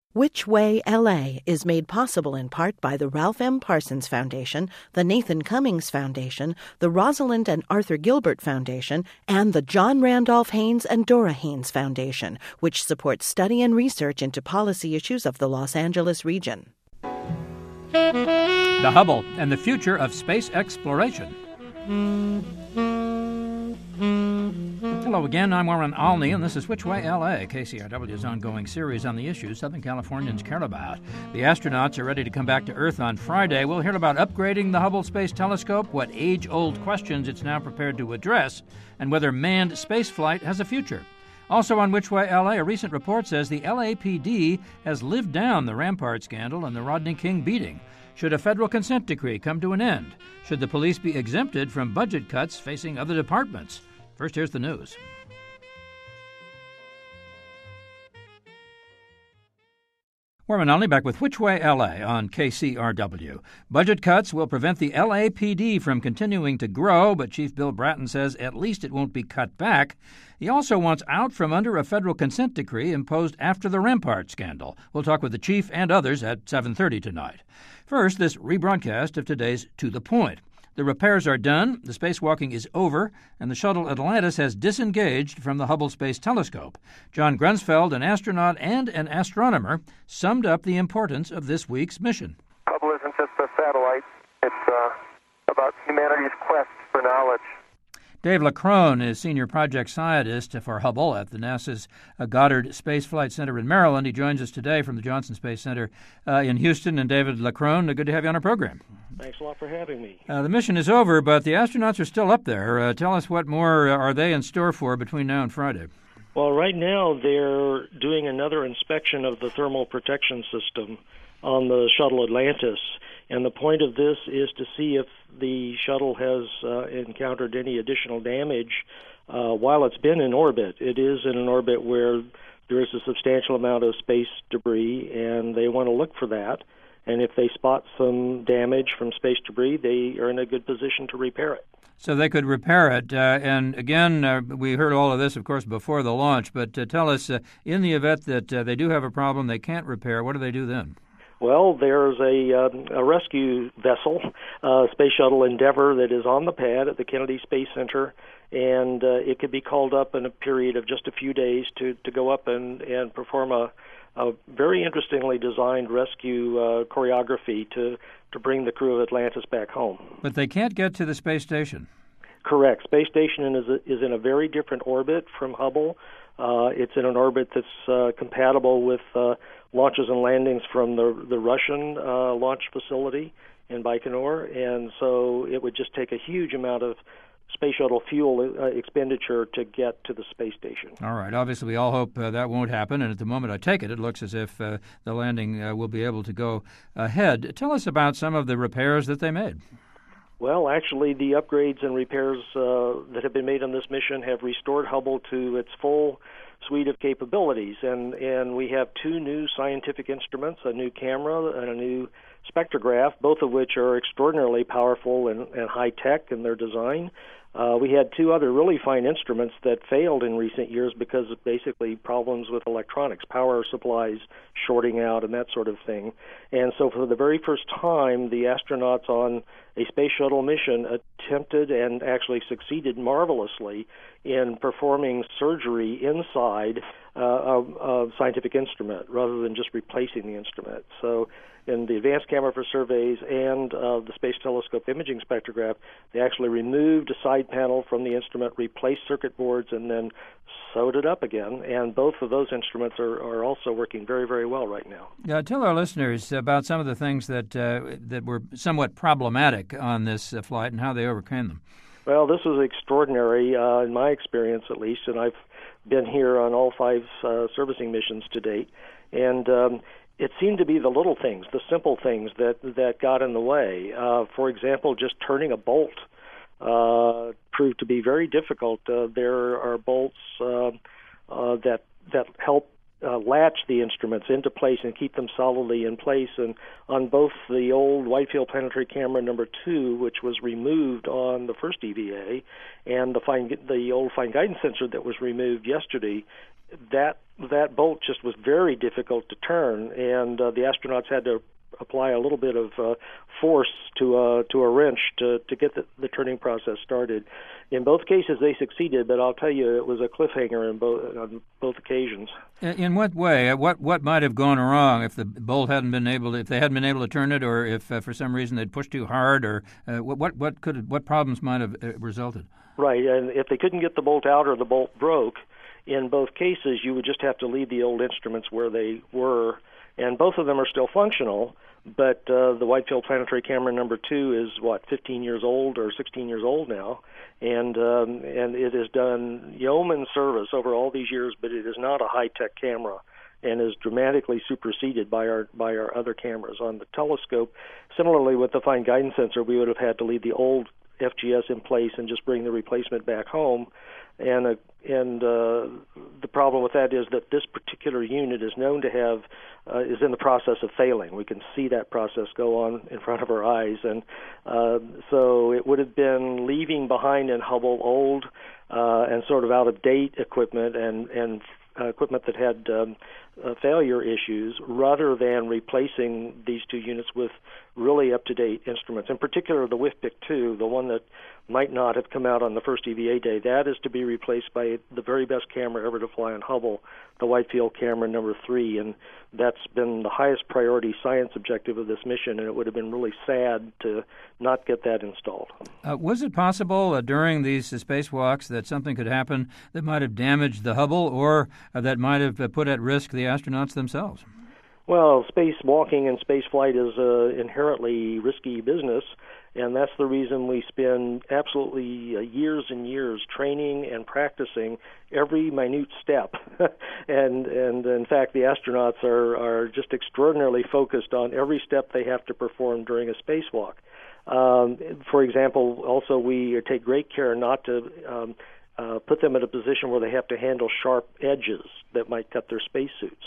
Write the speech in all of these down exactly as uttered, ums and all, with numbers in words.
Which Way L A is made possible in part by the Ralph M. Parsons Foundation, the Nathan Cummings Foundation, the Rosalind and Arthur Gilbert Foundation, and the John Randolph Haynes and Dora Haynes Foundation, which supports study and research into policy issues of the Los Angeles region. The Hubble and the future of space exploration. Hello again, I'm Warren Alney, and this is Which Way L A, K C R W's ongoing series on the issues Southern Californians care about. The astronauts are ready to come back to Earth on Friday. We'll hear about upgrading the Hubble Space Telescope, what age-old questions it's now prepared to address, and whether manned spaceflight has a future. Also on Which Way L A, a recent report says the L A P D has lived down the Rampart scandal and the Rodney King beating. Should a federal consent decree come to an end? Should the police be exempted from budget cuts facing other departments? First, here's the news. Warren Alney back with Which Way L A on K C R W. Budget cuts will prevent the L A P D from continuing to grow, but Chief Bill Bratton says at least it won't be cut back. He also wants out from under a federal consent decree imposed after the Rampart scandal. We'll talk with the chief and others at seven thirty tonight. First, this rebroadcast of today's To the Point. The repairs are done, the spacewalking is over, and the shuttle Atlantis has disengaged from the Hubble Space Telescope. John Grunsfeld, an astronaut and an astronomer, summed up the importance of this week's mission. Hubble isn't just a satellite. It's uh, about humanity's quest for knowledge. Dave LaCrone is senior project scientist for Hubble at the NASA's uh, Goddard Space Flight Center in Maryland. He joins us today from the Johnson Space Center uh, in Houston. And David LaCrone, good to have you on our program. Thanks a lot for having me. Uh, the mission is over, but the astronauts are still up there. Uh, tell us what more are they in store for between now and Friday? Well, right now they're doing another inspection of the thermal protection system on the shuttle Atlantis. And the point of this is to see if the shuttle has uh, encountered any additional damage uh, while it's been in orbit. It is in an orbit where there is a substantial amount of space debris, and they want to look for that. And if they spot some damage from space debris, they are in a good position to repair it. So they could repair it. Uh, and again, uh, we heard all of this, of course, before the launch. But uh, tell us, uh, in the event that uh, they do have a problem they can't repair, what do they do then? Well, there's a, um, a rescue vessel, uh, Space Shuttle Endeavour, that is on the pad at the Kennedy Space Center, and uh, it could be called up in a period of just a few days to, to go up and, and perform a, a very interestingly designed rescue uh, choreography to, to bring the crew of Atlantis back home. But they can't get to the space station. Correct. Space station is, a, is in a very different orbit from Hubble. Uh, it's in an orbit that's uh, compatible with uh, launches and landings from the the Russian uh, launch facility in Baikonur, and so it would just take a huge amount of space shuttle fuel uh, expenditure to get to the space station. All right. Obviously, we all hope uh, that won't happen, and at the moment I take it, it looks as if uh, the landing uh, will be able to go ahead. Tell us about some of the repairs that they made. Well, actually, the upgrades and repairs uh, that have been made on this mission have restored Hubble to its full suite of capabilities, and, and we have two new scientific instruments, a new camera and a new spectrograph, both of which are extraordinarily powerful and, and high-tech in their design. Uh, we had two other really fine instruments that failed in recent years because of basically problems with electronics, power supplies shorting out and that sort of thing. And so for the very first time, the astronauts on a space shuttle mission attempted and actually succeeded marvelously in performing surgery inside uh, a, a scientific instrument rather than just replacing the instrument. So in the Advanced Camera for Surveys and uh, the Space Telescope Imaging Spectrograph, they actually removed a side panel from the instrument, replaced circuit boards, and then sewed it up again. And both of those instruments are, are also working very, very well right now. Yeah, tell our listeners about some of the things that uh, that were somewhat problematic on this uh, flight and how they overcame them. Well, this was extraordinary, uh, in my experience at least, and I've been here on all five uh, servicing missions to date. And um, it seemed to be the little things, the simple things that, that got in the way. Uh, for example, just turning a bolt uh, proved to be very difficult. Uh, there are bolts uh, uh, that that help uh, latch the instruments into place and keep them solidly in place. And on both the old wide-field planetary camera number two, which was removed on the first E V A, and the fine, the old fine guidance sensor that was removed yesterday, that that bolt just was very difficult to turn, and uh, the astronauts had to apply a little bit of uh, force to uh, to a wrench to to get the, the turning process started. In both cases, they succeeded, but I'll tell you, it was a cliffhanger in both on both occasions. In what way? What what might have gone wrong if the bolt hadn't been able to, if they hadn't been able to turn it, or if uh, for some reason they'd pushed too hard, or uh, what what what could what problems might have uh, resulted? Right, and if they couldn't get the bolt out or the bolt broke, in both cases you would just have to leave the old instruments where they were, and both of them are still functional. But uh, the Wide Field Planetary Camera number two is what fifteen years old or sixteen years old now, and um, and it has done yeoman service over all these years. But it is not a high-tech camera, and is dramatically superseded by our by our other cameras on the telescope. Similarly, with the Fine Guidance Sensor, we would have had to leave the old F G S in place and just bring the replacement back home. And uh, and uh, the problem with that is that this particular unit is known to have uh, is in the process of failing. We can see that process go on in front of our eyes, and uh, so it would have been leaving behind in Hubble old uh, and sort of out of date equipment and and uh, equipment that had um, uh, failure issues, rather than replacing these two units with really up to date instruments. In particular, the W I F P I C two, the one that might not have come out on the first E V A day, that is to be replaced by the very best camera ever to fly on Hubble, the Wide Field Camera number three, and that's been the highest priority science objective of this mission, and it would have been really sad to not get that installed. Uh, was it possible uh, during these uh, spacewalks that something could happen that might have damaged the Hubble, or uh, that might have uh, put at risk the astronauts themselves? Well, spacewalking and spaceflight is an inherently risky business, and that's the reason we spend absolutely uh, years and years training and practicing every minute step. and and in fact, the astronauts are, are just extraordinarily focused on every step they have to perform during a spacewalk. Um, for example, also we take great care not to um, uh, put them in a position where they have to handle sharp edges that might cut their spacesuits.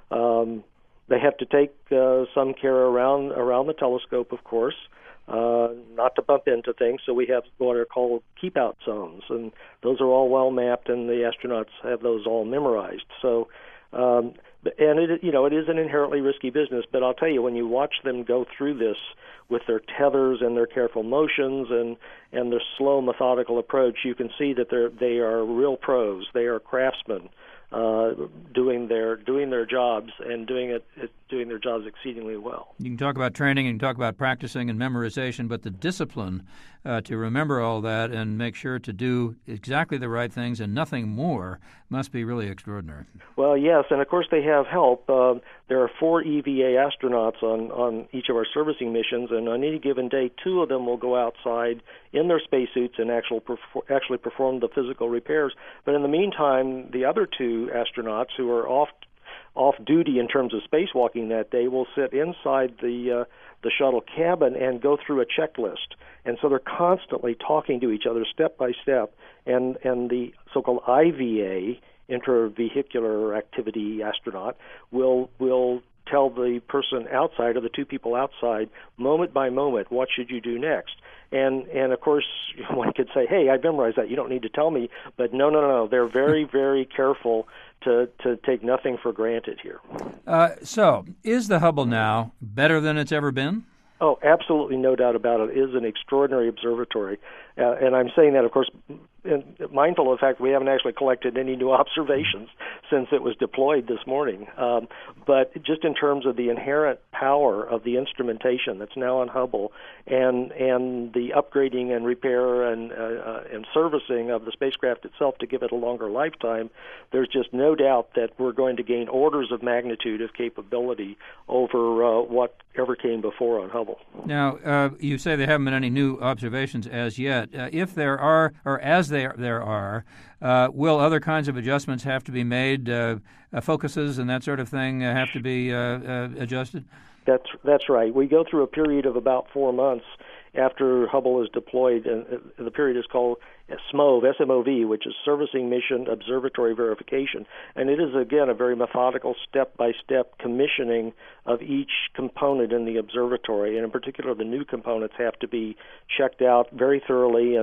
Um, They have to take uh, some care around around the telescope, of course, uh, not to bump into things. So we have what are called keep-out zones, and those are all well mapped, and the astronauts have those all memorized. So, um, and it you know it is an inherently risky business. But I'll tell you, when you watch them go through this with their tethers and their careful motions and and their slow, methodical approach, you can see that they're they are real pros. They are craftsmen. Uh, doing their doing their jobs and doing it, it doing their jobs exceedingly well. You can talk about training, you can talk about practicing and memorization, but the discipline uh, to remember all that and make sure to do exactly the right things and nothing more must be really extraordinary. Well, yes, and of course they have help. Uh, there are four E V A astronauts on, on each of our servicing missions, and on any given day, two of them will go outside in their spacesuits and actually perfor- actually perform the physical repairs. But in the meantime, the other two astronauts who are off off duty in terms of spacewalking that day will sit inside the uh, the shuttle cabin and go through a checklist. And so they're constantly talking to each other step by step. And and the so-called I V A, intravehicular activity astronaut, will will tell the person outside, or the two people outside, moment by moment, what should you do next? And and of course, one could say, hey, I memorized that. You don't need to tell me. But no, no, no, no. They're very, very careful to, to take nothing for granted here. Uh, so, is the Hubble now better than it's ever been? Oh, absolutely, no doubt about it. It is an extraordinary observatory. Uh, and I'm saying that, of course, in, mindful of the fact we haven't actually collected any new observations since it was deployed this morning. Um, but just in terms of the inherent power of the instrumentation that's now on Hubble, and and the upgrading and repair and uh, uh, and servicing of the spacecraft itself to give it a longer lifetime, there's just no doubt that we're going to gain orders of magnitude of capability over uh, what ever came before on Hubble. Now, uh, you say there haven't been any new observations as yet. Uh, if there are, or as there there are, uh, will other kinds of adjustments have to be made? Uh, uh, focuses and that sort of thing uh, have to be uh, uh, adjusted? That's that's right. We go through a period of about four months after Hubble is deployed, and the period is called S M O V, S M O V, which is Servicing Mission Observatory Verification. And it is, again, a very methodical, step-by-step commissioning of each component in the observatory. And in particular, the new components have to be checked out very thoroughly, and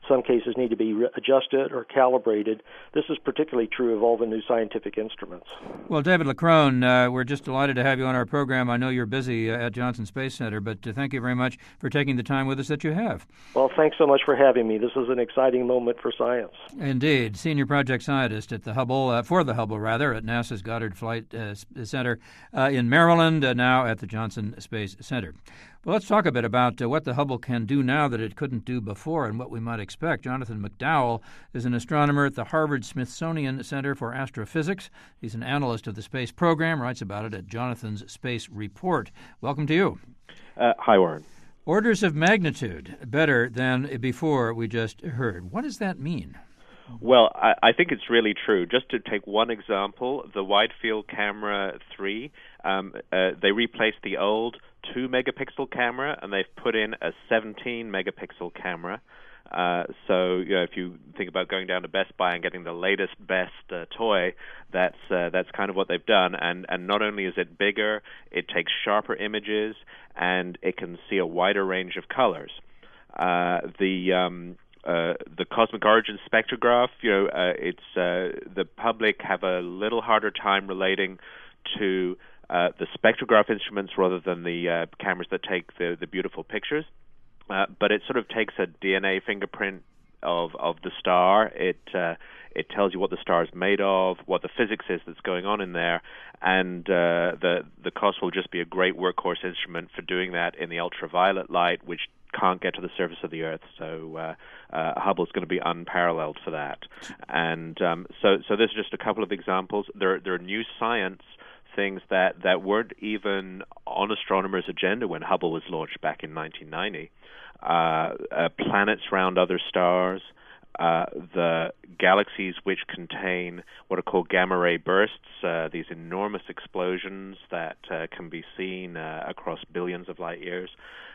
some cases need to be re- adjusted or calibrated. This is particularly true of all the new scientific instruments. Well, David Leckrone, uh, we're just delighted to have you on our program. I know you're busy uh, at Johnson Space Center, but uh, thank you very much for taking the time with us that you have. Well, thanks so much for having me. This is an exciting moment for science. Indeed. Senior project scientist at the Hubble, uh, for the Hubble, rather, at NASA's Goddard Flight uh, Center uh, in Maryland, uh, now at the Johnson Space Center. Well, let's talk a bit about uh, what the Hubble can do now that it couldn't do before and what we might expect. Jonathan McDowell is an astronomer at the Harvard-Smithsonian Center for Astrophysics. He's an analyst of the space program, writes about it at Jonathan's Space Report. Welcome to you. Uh, hi, Warren. Orders of magnitude better than before we just heard. What does that mean? Well, I, I think it's really true. Just to take one example, the Wide Field Camera three, um, uh, they replaced the old two megapixel camera and they've put in a seventeen megapixel camera. Uh, so, you know, if you think about going down to Best Buy and getting the latest, best uh, toy, that's uh, that's kind of what they've done. And and not only is it bigger, it takes sharper images and it can see a wider range of colors. Uh, the um, Uh, the cosmic origin spectrograph, you know, uh, it's uh, the public have a little harder time relating to uh, the spectrograph instruments rather than the uh, cameras that take the, the beautiful pictures. Uh, but it sort of takes a D N A fingerprint of of the star. It uh, it tells you what the star is made of, what the physics is that's going on in there, and uh, the the C O S will just be a great workhorse instrument for doing that in the ultraviolet light, which can't get to the surface of the Earth, so uh, uh, Hubble's going to be unparalleled for that. And um, so, so there's just a couple of examples. There, there are new science things that, that weren't even on astronomers' agenda when Hubble was launched back in nineteen ninety. Uh, uh, planets round other stars, uh, the galaxies which contain what are called gamma-ray bursts, uh, these enormous explosions that uh, can be seen uh, across billions of light years.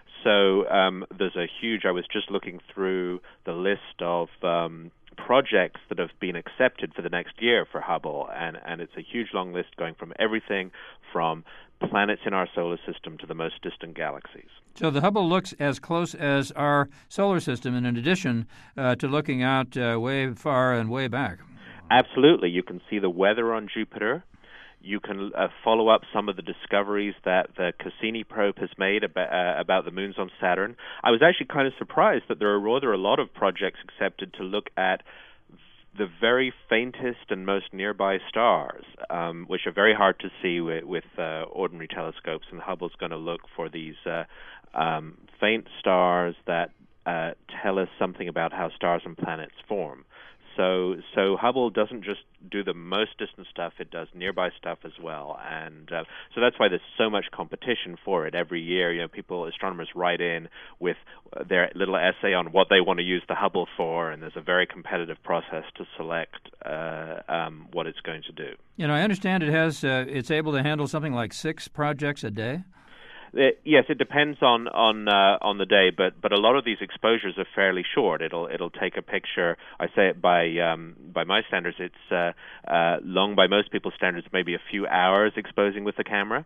So um, there's a huge, I was just looking through the list of um, projects that have been accepted for the next year for Hubble, and, and it's a huge long list going from everything from planets in our solar system to the most distant galaxies. So the Hubble looks as close as our solar system, and in addition uh, to looking out uh, way far and way back. Absolutely. You can see the weather on Jupiter. You can uh, follow up some of the discoveries that the Cassini probe has made about, uh, about the moons on Saturn. I was actually kind of surprised that there are rather a lot of projects accepted to look at the very faintest and most nearby stars, um, which are very hard to see with, with uh, ordinary telescopes. And Hubble's going to look for these uh, um, faint stars that uh, tell us something about how stars and planets form. So, so Hubble doesn't just do the most distant stuff; it does nearby stuff as well, and uh, so that's why there's so much competition for it every year. You know, people, astronomers, write in with their little essay on what they want to use the Hubble for, and there's a very competitive process to select uh, um, what it's going to do. You know, I understand it has uh, it's able to handle something like six projects a day. It, yes, it depends on on uh, on the day, but but a lot of these exposures are fairly short. It'll it'll take a picture. I say it by um, by my standards, it's uh, uh, long by most people's standards, maybe a few hours exposing with the camera.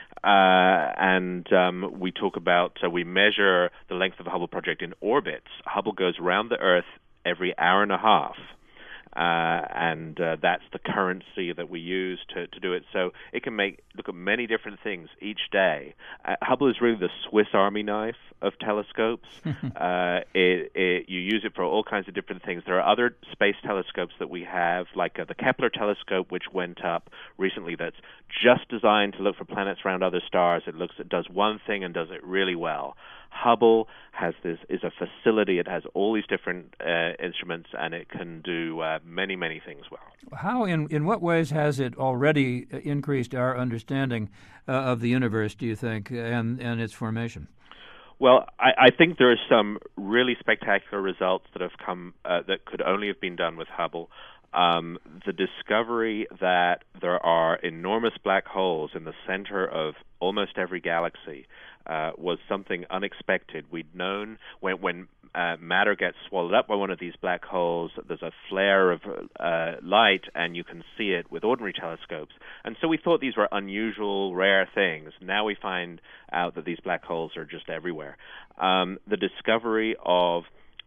Uh, and um, we talk about uh, we measure the length of the Hubble project in orbits. Hubble goes around the Earth every hour and a half. Uh, and uh, that's the currency that we use to, to do it. So it can make look at many different things each day. Uh, Hubble is really the Swiss Army knife of telescopes. uh, it, it, you use it for all kinds of different things. There are other space telescopes that we have, like uh, the Kepler telescope, which went up recently, that's just designed to look for planets around other stars. It looks, it does one thing and does it really well. Hubble has this is a facility. It has all these different uh, instruments, and it can do uh, many, many things well. How, in in what ways has it already increased our understanding uh, of the universe, do you think, and, and its formation? Well, I, I think there are some really spectacular results that have come uh, that could only have been done with Hubble. Um, the discovery that there are enormous black holes in the center of almost every galaxy uh, was something unexpected. We'd known when, when uh, matter gets swallowed up by one of these black holes, there's a flare of uh, light, and you can see it with ordinary telescopes. And so we thought these were unusual, rare things. Now we find out that these black holes are just everywhere. Um, the discovery of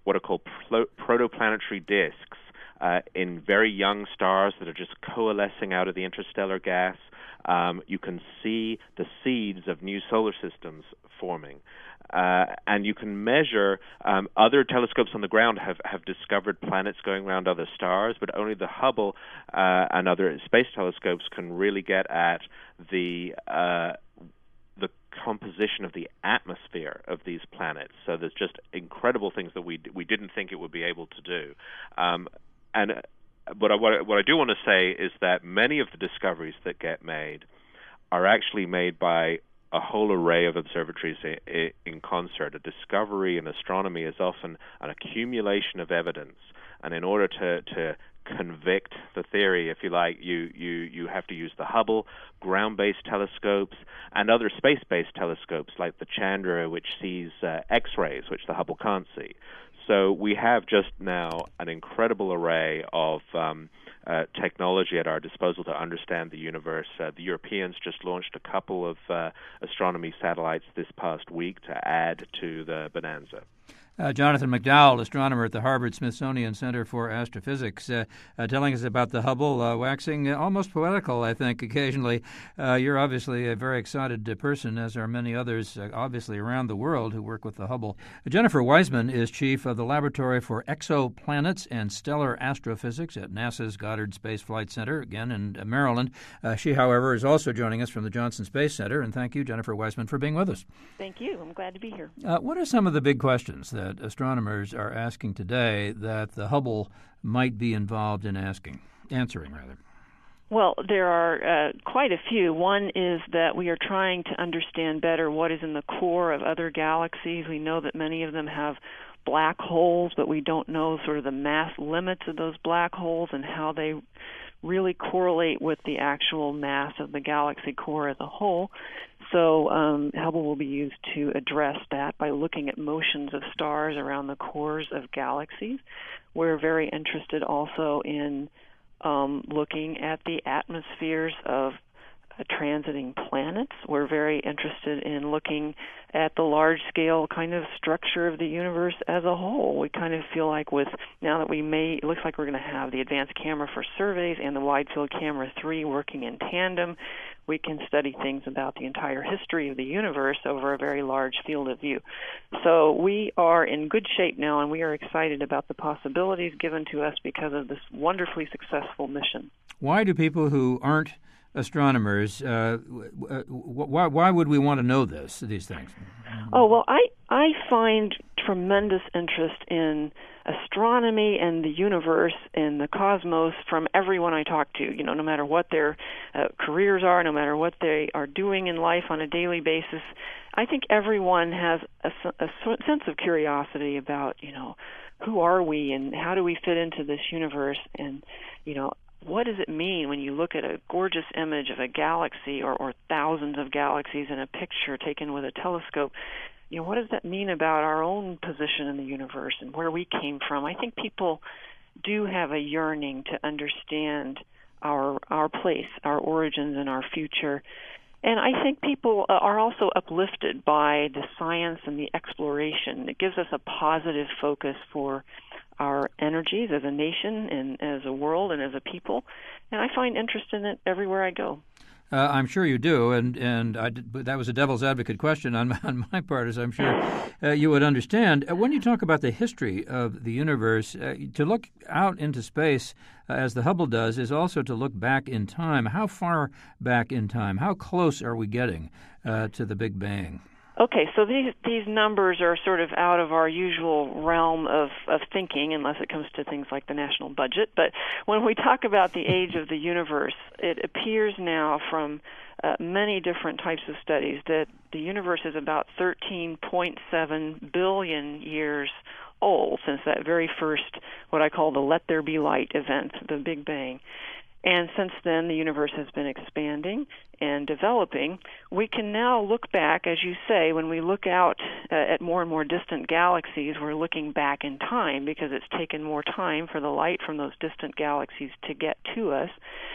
what are called pro- protoplanetary disks uh, in very young stars that are just coalescing out of the interstellar gas. Um, you can see the seeds of new solar systems forming. Uh, and you can measure, um, other telescopes on the ground have, have discovered planets going around other stars, but only the Hubble uh, and other space telescopes can really get at the uh, the composition of the atmosphere of these planets. So there's just incredible things that we we didn't think it would be able to do. Um, and but I, what, I, what I do want to say is that many of the discoveries that get made are actually made by a whole array of observatories in, in concert. A discovery in astronomy is often an accumulation of evidence, and in order to, to convict the theory, if you like, you, you, you have to use the Hubble, ground-based telescopes, and other space-based telescopes like the Chandra, which sees uh, X-rays, which the Hubble can't see. So we have just now an incredible array of um, uh, technology at our disposal to understand the universe. Uh, the Europeans just launched a couple of uh, astronomy satellites this past week to add to the bonanza. Uh, Jonathan McDowell, astronomer at the Harvard-Smithsonian Center for Astrophysics, uh, uh, telling us about the Hubble, uh, waxing almost poetical, I think, occasionally. Uh, you're obviously a very excited uh, person, as are many others, uh, obviously, around the world who work with the Hubble. Uh, Jennifer Wiseman is chief of the Laboratory for Exoplanets and Stellar Astrophysics at NASA's Goddard Space Flight Center, again in uh, Maryland. Uh, she, however, is also joining us from the Johnson Space Center, and thank you, Jennifer Wiseman, for being with us. Thank you. I'm glad to be here. Uh, what are some of the big questions that astronomers are asking today that the Hubble might be involved in asking, answering rather? Well, there are uh, quite a few. One is that we are trying to understand better what is in the core of other galaxies. We know that many of them have black holes, but we don't know sort of the mass limits of those black holes and how they really correlate with the actual mass of the galaxy core as a whole. So um, Hubble will be used to address that by looking at motions of stars around the cores of galaxies. We're very interested also in um, looking at the atmospheres of uh, transiting planets. We're very interested in looking at the large-scale kind of structure of the universe as a whole. We kind of feel like with, now that we may, it looks like we're going to have the advanced camera for surveys and the wide field camera three working in tandem, we can study things about the entire history of the universe over a very large field of view. So we are in good shape now, and we are excited about the possibilities given to us because of this wonderfully successful mission. Why do people who aren't astronomers, uh, why, why would we want to know this, these things? Oh, well, I, I find tremendous interest in astronomy and the universe and the cosmos from everyone I talk to, you know, no matter what their uh, careers are, no matter what they are doing in life on a daily basis. I think everyone has a, a sense of curiosity about, you know, who are we and how do we fit into this universe, and, you know, what does it mean when you look at a gorgeous image of a galaxy or, or thousands of galaxies in a picture taken with a telescope? You know, what does that mean about our own position in the universe and where we came from? I think people do have a yearning to understand our our place, our origins, and our future. And I think people are also uplifted by the science and the exploration. It gives us a positive focus for our energies as a nation and as a world and as a people. And I find interest in it everywhere I go. Uh, I'm sure you do, and and I did, but that was a devil's advocate question on my, on my part, as I'm sure uh, you would understand. Uh, when you talk about the history of the universe, uh, to look out into space, uh, as the Hubble does, is also to look back in time. How far back in time? How close are we getting uh, to the Big Bang? Okay, so these these numbers are sort of out of our usual realm of, of thinking, unless it comes to things like the national budget. But when we talk about the age of the universe, it appears now from uh, many different types of studies that the universe is about thirteen point seven billion years old since that very first, what I call the Let There Be Light event, the Big Bang. And since then, the universe has been expanding and developing. We can now look back, as you say, when we look out uh, at more and more distant galaxies, we're looking back in time because it's taken more time for the light from those distant galaxies to get to us.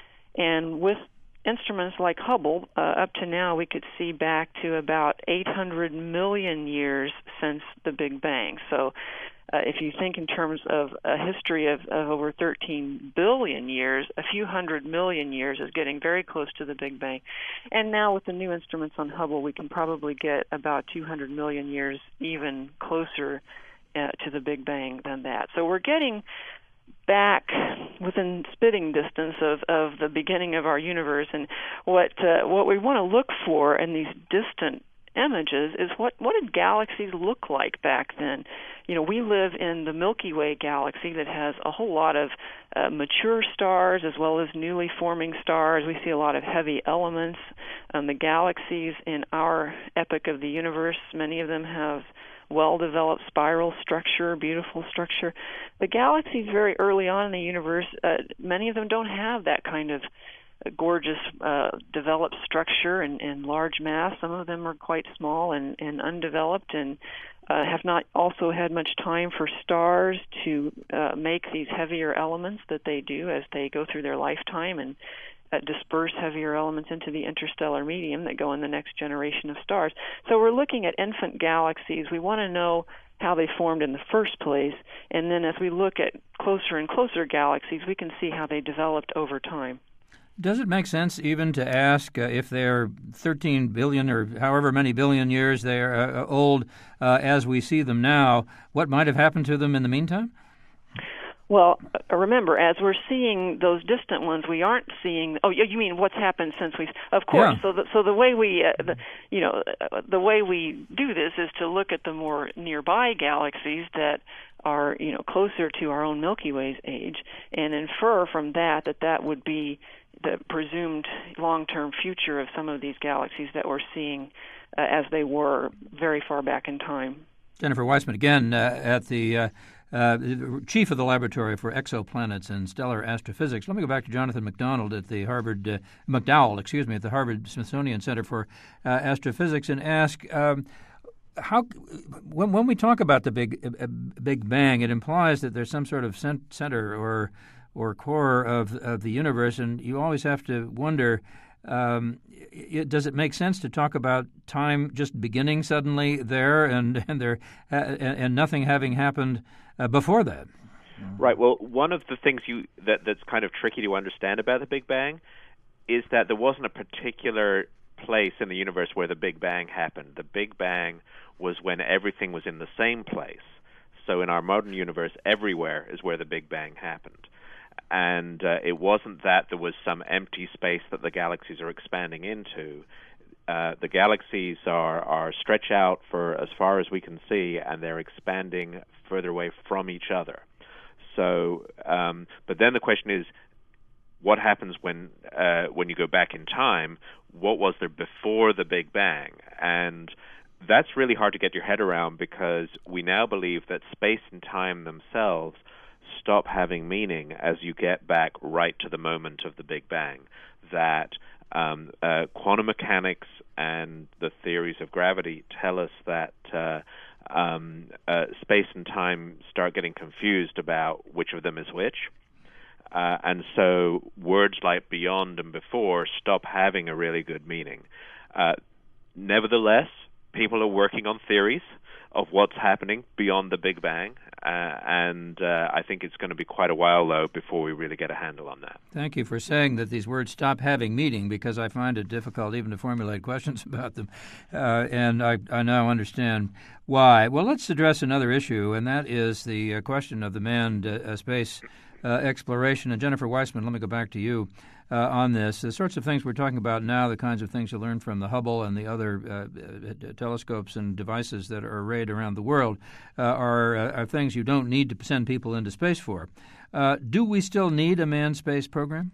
And with instruments like Hubble, uh, up to now, we could see back to about eight hundred million years since the Big Bang. So Uh, if you think in terms of a history of, of over thirteen billion years, a few hundred million years is getting very close to the Big Bang. And now with the new instruments on Hubble, we can probably get about two hundred million years even closer uh, to the Big Bang than that. So we're getting back within spitting distance of, of the beginning of our universe. And what uh, what we want to look for in these distant images is what, what did galaxies look like back then? You know, we live in the Milky Way galaxy that has a whole lot of uh, mature stars as well as newly forming stars. We see a lot of heavy elements. Um, the galaxies in our epoch of the universe, many of them have well-developed spiral structure, beautiful structure. The galaxies very early on in the universe, uh, many of them don't have that kind of gorgeous uh, developed structure and, and large mass. Some of them are quite small and, and undeveloped and uh, have not also had much time for stars to uh, make these heavier elements that they do as they go through their lifetime and uh, disperse heavier elements into the interstellar medium that go in the next generation of stars. So we're looking at infant galaxies. We want to know how they formed in the first place, and then as we look at closer and closer galaxies, we can see how they developed over time. Does it make sense even to ask uh, if they're thirteen billion or however many billion years they're uh, old uh, as we see them now, what might have happened to them in the meantime? Well, remember, as we're seeing those distant ones, we aren't seeing. Oh, you mean what's happened since we? Of course. Yeah. So, the, so the way we, uh, the, you know, uh, the way we do this is to look at the more nearby galaxies that are, you know, closer to our own Milky Way's age, and infer from that that that would be the presumed long-term future of some of these galaxies that we're seeing uh, as they were very far back in time. Jennifer Weissman, again, uh, at the uh, uh, chief of the Laboratory for Exoplanets and Stellar Astrophysics. Let me go back to Jonathan McDonald at the Harvard, uh, McDowell, excuse me, at the Harvard Smithsonian Center for uh, Astrophysics and ask, um, how, when, when we talk about the Big uh, Big Bang, it implies that there's some sort of center or or core of, of the universe, and you always have to wonder, um, it, does it make sense to talk about time just beginning suddenly there and and there uh, and, and nothing having happened uh, before that? Right. Well, one of the things you that, that's kind of tricky to understand about the Big Bang is that there wasn't a particular place in the universe where the Big Bang happened. The Big Bang was when everything was in the same place. So in our modern universe, everywhere is where the Big Bang happened. And uh, it wasn't that there was some empty space that the galaxies are expanding into. Uh, the galaxies are, are stretched out for as far as we can see, and they're expanding further away from each other. So, um, but then the question is, what happens when uh, when you go back in time? What was there before the Big Bang? And that's really hard to get your head around because we now believe that space and time themselves stop having meaning as you get back right to the moment of the Big Bang. That um, uh, quantum mechanics and the theories of gravity tell us that uh, um, uh, space and time start getting confused about which of them is which. Uh, and so words like beyond and before stop having a really good meaning. Uh, nevertheless, people are working on theories of what's happening beyond the Big Bang, uh, and uh, I think it's going to be quite a while, though, before we really get a handle on that. Thank you for saying that these words stop having meaning, because I find it difficult even to formulate questions about them, uh, and I, I now understand why. Well, let's address another issue, and that is the uh, question of the manned uh, space uh, exploration. And Jennifer Weissman, let me go back to you. Uh, on this, the sorts of things we're talking about now, the kinds of things you learn from the Hubble and the other uh, telescopes and devices that are arrayed around the world, uh, are, uh, are things you don't need to send people into space for. Uh, do we still need a manned space program?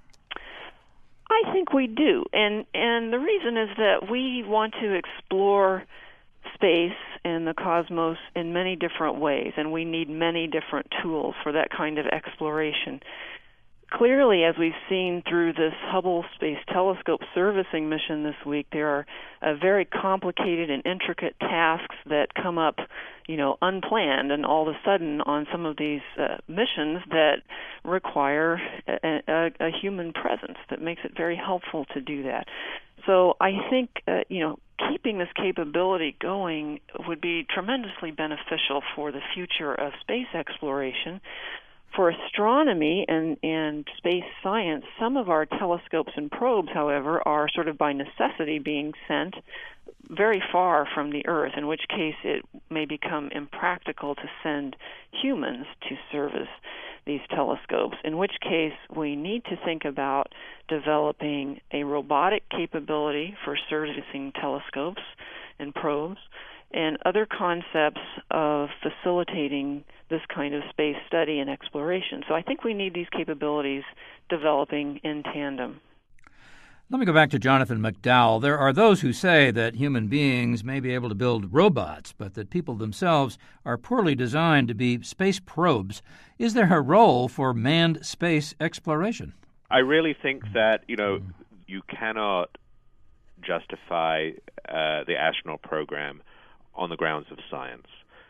I think we do, and and the reason is that we want to explore space and the cosmos in many different ways, and we need many different tools for that kind of exploration. Clearly, as we've seen through this Hubble Space Telescope servicing mission this week, there are uh, very complicated and intricate tasks that come up, you know, unplanned, and all of a sudden on some of these uh, missions that require a, a, a human presence that makes it very helpful to do that. So I think, uh, you know, keeping keeping this capability going would be tremendously beneficial for the future of space exploration. For astronomy and, and space science, some of our telescopes and probes, however, are sort of by necessity being sent very far from the Earth, in which case it may become impractical to send humans to service these telescopes, in which case we need to think about developing a robotic capability for servicing telescopes and probes, and other concepts of facilitating this kind of space study and exploration. So I think we need these capabilities developing in tandem. Let me go back to Jonathan McDowell. There are those who say that human beings may be able to build robots, but that people themselves are poorly designed to be space probes. Is there a role for manned space exploration? I really think that, you know, you cannot justify uh, the astronaut program on the grounds of science.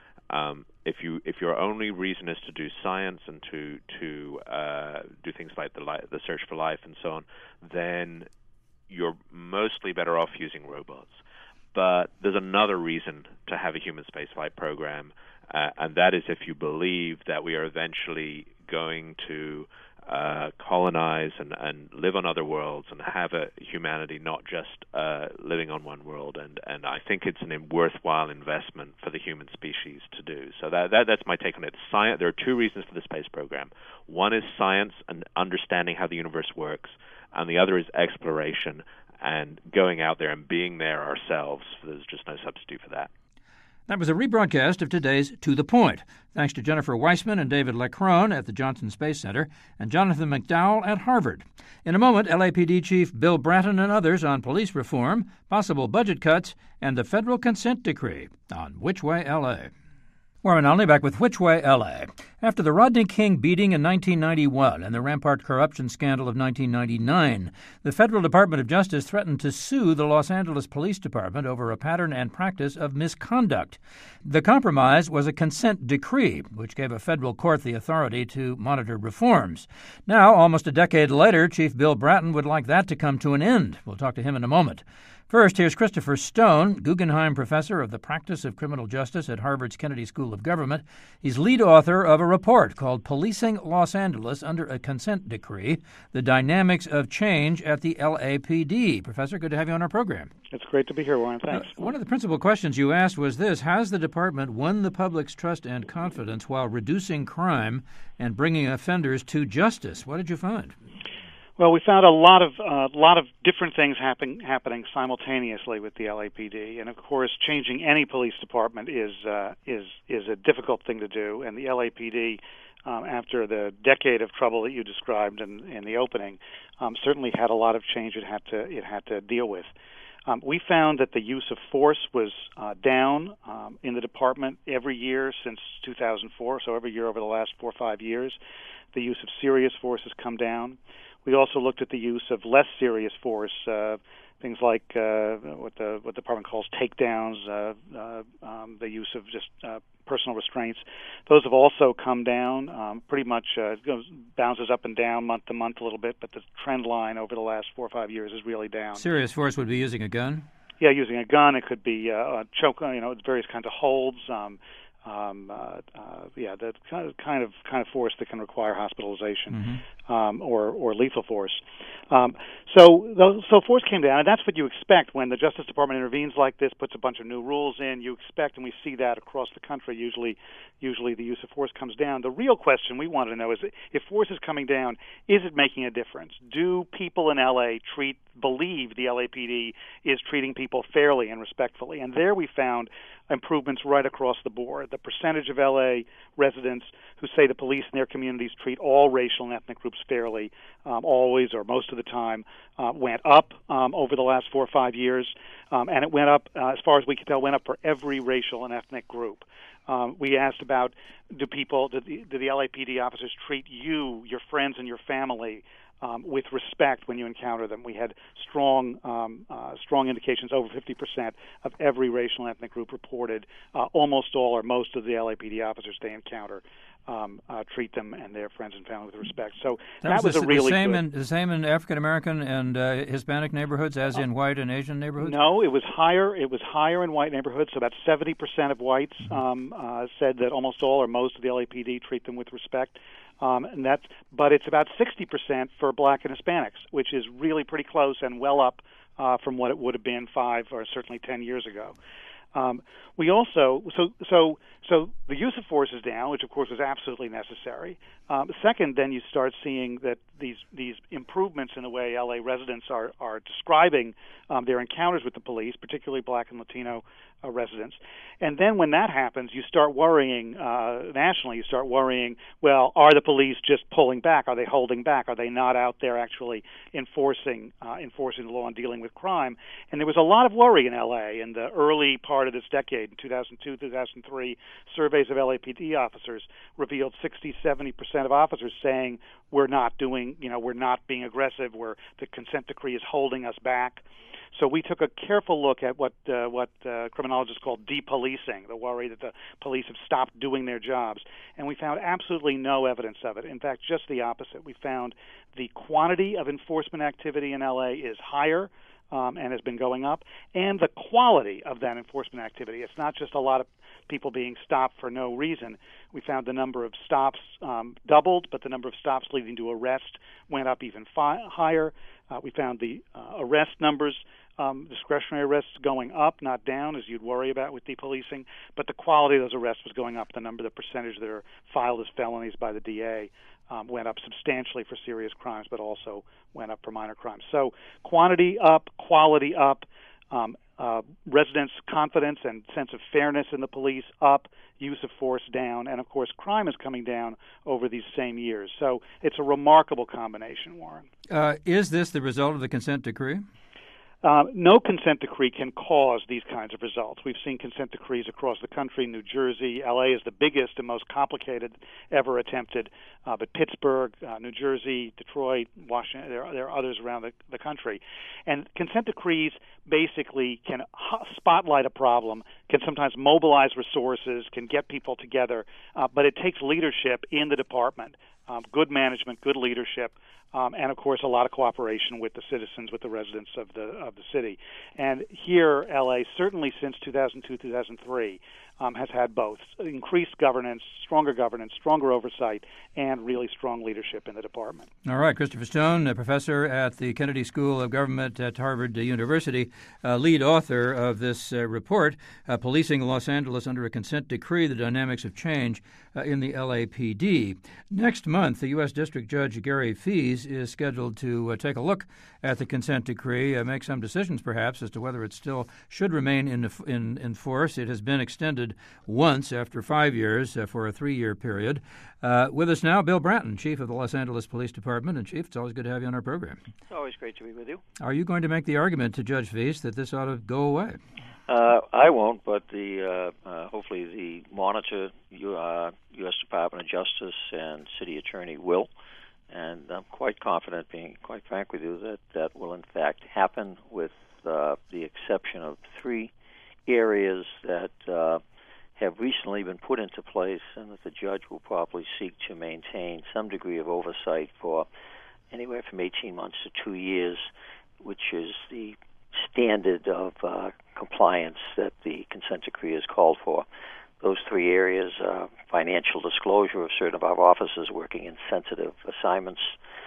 Um, if you if your only reason is to do science and to to uh, do things like the li- the search for life and so on, then you're mostly better off using robots. But there's another reason to have a human spaceflight program, uh, and that is if you believe that we are eventually going to uh, colonize and, and live on other worlds and have a humanity not just uh, living on one world. And, and I think it's an worthwhile investment for the human species to do. So that, that that's my take on it. Science, there are two reasons for the space program. One is science and understanding how the universe works, and the other is exploration and going out there and being there ourselves. There's just no substitute for that. That was a rebroadcast of today's To the Point. Thanks to Jennifer Weissman and David Leckrone at the Johnson Space Center and Jonathan McDowell at Harvard. In a moment, L A P D Chief Bill Bratton and others on police reform, possible budget cuts, and the federal consent decree on Which Way L A. Warren Olney back with Which Way L A. After the Rodney King beating in nineteen ninety-one and the Rampart corruption scandal of nineteen ninety-nine, the Federal Department of Justice threatened to sue the Los Angeles Police Department over a pattern and practice of misconduct. The compromise was a consent decree, which gave a federal court the authority to monitor reforms. Now, almost a decade later, Chief Bill Bratton would like that to come to an end. We'll talk to him in a moment. First, here's Christopher Stone, Guggenheim Professor of the Practice of Criminal Justice at Harvard's Kennedy School of Government. He's lead author of a report called Policing Los Angeles Under a Consent Decree, The Dynamics of Change at the L A P D. Professor, good to have you on our program. It's great to be here, Warren. Thanks. Uh, one of the principal questions you asked was this: has the department won the public's trust and confidence while reducing crime and bringing offenders to justice? What did you find? Well, we found a lot of a uh, lot of different things happen, happening simultaneously with the L A P D, and of course, changing any police department is uh, is is a difficult thing to do. And the L A P D, um, after the decade of trouble that you described in, in the opening, um, certainly had a lot of change it had to it had to deal with. Um, we found that the use of force was uh, down um, in the department every year since two thousand four. So every year over the last four or five years, the use of serious force has come down. We also looked at the use of less serious force, uh, things like uh, what the what the department calls takedowns, uh, uh, um, the use of just uh, personal restraints. Those have also come down. Um, pretty much uh, it goes, bounces up and down month to month a little bit, but the trend line over the last four or five years is really down. Serious force would be using a gun? Yeah, using a gun. It could be uh, a choke, you know, various kinds of holds. Um, Um, uh, uh, yeah, the kind of kind of kind of force that can require hospitalization, mm-hmm. um, or or lethal force. Um, so so force came down, and that's what you expect when the Justice Department intervenes like this, puts a bunch of new rules in. You expect, and we see that across the country. Usually, usually the use of force comes down. The real question we want to know is, if force is coming down, is it making a difference? Do people in L A treat believe the L A P D is treating people fairly and respectfully? And there we found improvements right across the board. The percentage of L A residents who say the police in their communities treat all racial and ethnic groups fairly, um, always or most of the time, uh, went up um, over the last four or five years, um, and it went up, uh, as far as we can tell, went up for every racial and ethnic group. Um, we asked about, do people, do the, do the L A P D officers treat you, your friends, and your family Um, with respect when you encounter them? We had strong um, uh, strong indications. Over fifty percent of every racial and ethnic group reported uh, almost all or most of the L A P D officers they encounter um, uh, treat them and their friends and family with respect. So that, that was, was a really the same good... in the same in African American and uh, Hispanic neighborhoods as in white and Asian neighborhoods. No, it was higher. It was higher in white neighborhoods. So about seventy percent of whites mm-hmm. um, uh, said that almost all or most of the L A P D treat them with respect. Um, and that's, but it's about sixty percent for Black and Hispanics, which is really pretty close and well up uh, from what it would have been five or certainly ten years ago. Um, we also so so so the use of force is down, which of course is absolutely necessary. Um, second, then you start seeing that these these improvements in the way L A residents are are describing um, their encounters with the police, particularly Black and Latino uh, residents. And then when that happens, you start worrying uh, nationally. You start worrying, well, are the police just pulling back? Are they holding back? Are they not out there actually enforcing uh, enforcing the law and dealing with crime? And there was a lot of worry in L A in the early part of this decade, in two thousand two, two thousand three. Surveys of L A P D officers revealed sixty, seventy percent of officers saying we're not doing, you know, we're not being aggressive. We're the consent decree is holding us back. So we took a careful look at what uh, what uh, criminologists call depolicing, the worry that the police have stopped doing their jobs, and we found absolutely no evidence of it. In fact, just the opposite. We found the quantity of enforcement activity in L A is higher um, and has been going up, and the quality of that enforcement activity. It's not just a lot of people being stopped for no reason. We found the number of stops um, doubled, but the number of stops leading to arrest went up even fi- higher. Uh, we found the uh, arrest numbers, um, discretionary arrests going up, not down, as you'd worry about with depolicing, but the quality of those arrests was going up. The number, the percentage that are filed as felonies by the D A um, went up substantially for serious crimes, but also went up for minor crimes. So quantity up, quality up, um, uh, residents' confidence and sense of fairness in the police up, use of force down, and of course crime is coming down over these same years. So it's a remarkable combination, Warren. Uh, is this the result of the consent decree? Uh, no consent decree can cause these kinds of results. We've seen consent decrees across the country. New Jersey, L A is the biggest and most complicated ever attempted, uh, but Pittsburgh, uh, New Jersey, Detroit, Washington, there are, there are others around the, the country. And consent decrees basically can spotlight a problem, can sometimes mobilize resources, can get people together, uh, but it takes leadership in the department, um, good management, good leadership, Um, and of course, a lot of cooperation with the citizens, with the residents of the of the city. And here, L A, certainly since two thousand two, two thousand three, um, has had both increased governance, stronger governance, stronger oversight, and really strong leadership in the department. All right, Christopher Stone, a professor at the Kennedy School of Government at Harvard University, uh, lead author of this uh, report, uh, Policing Los Angeles Under a Consent Decree, The Dynamics of Change uh, in the L A P D. Next month, the U S District Judge Gary Fees is scheduled to uh, take a look at the consent decree, uh, make some decisions perhaps as to whether it still should remain in, in, in force. It has been extended once after five years uh, for a three-year period. Uh, with us now, Bill Bratton, Chief of the Los Angeles Police Department. And, Chief, it's always good to have you on our program. It's always great to be with you. Are you going to make the argument to Judge Feist that this ought to go away? Uh, I won't, but the uh, uh, hopefully the monitor, uh, U S Department of Justice and City Attorney will. And I'm quite confident, being quite frank with you, that that will in fact happen, with uh, the exception of three areas that uh, have recently been put into place, and that the judge will probably seek to maintain some degree of oversight for anywhere from eighteen months to two years, which is the standard of uh, compliance that the consent decree is called for. Those three areas, uh, financial disclosure of certain of our officers working in sensitive assignments,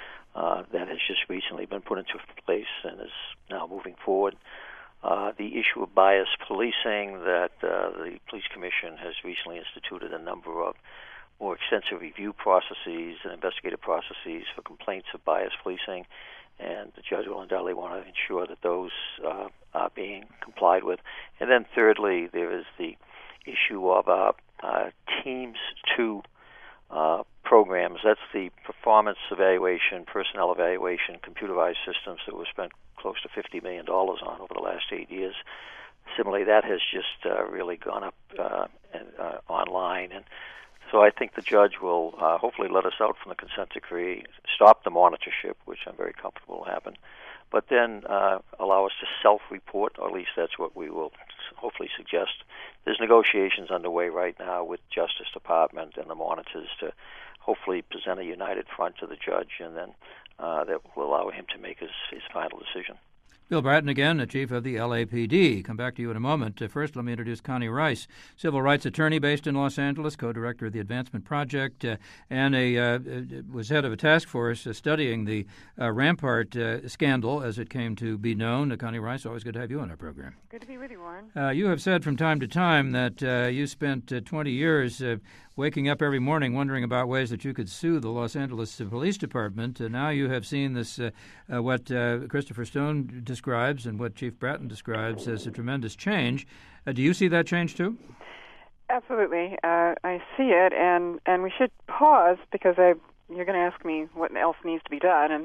uh, that has just recently been put into place and is now moving forward. Uh, the issue of bias policing, that uh, the Police Commission has recently instituted a number of more extensive review processes and investigative processes for complaints of bias policing, and the judge will undoubtedly want to ensure that those uh, are being complied with. And then thirdly, there is the issue of uh, uh, Teams two uh, programs. That's the performance evaluation, personnel evaluation, computerized systems that were spent close to fifty million dollars on over the last eight years. Similarly, that has just uh, really gone up uh, and, uh, online. And so I think the judge will uh, hopefully let us out from the consent decree, stop the monitorship, which I'm very comfortable will happen, but then uh, allow us to self-report, or at least that's what we will hopefully suggest. There's negotiations underway right now with Justice Department and the monitors to hopefully present a united front to the judge, and then uh, that will allow him to make his, his final decision. Bill Bratton again, the chief of the L A P D. Come back to you in a moment. Uh, first, let me introduce Connie Rice, civil rights attorney based in Los Angeles, co-director of the Advancement Project, uh, and a uh, was head of a task force uh, studying the uh, Rampart uh, scandal as it came to be known. Uh, Connie Rice, always good to have you on our program. Good to be with you, Warren. Uh, you have said from time to time that uh, you spent uh, twenty years uh, waking up every morning wondering about ways that you could sue the Los Angeles Police Department. Uh, now you have seen this, uh, uh, what uh, Christopher Stone describes and what Chief Bratton describes as a tremendous change. Uh, do you see that change too? Absolutely. Uh, I see it, and, and we should pause because I, you're going to ask me what else needs to be done. And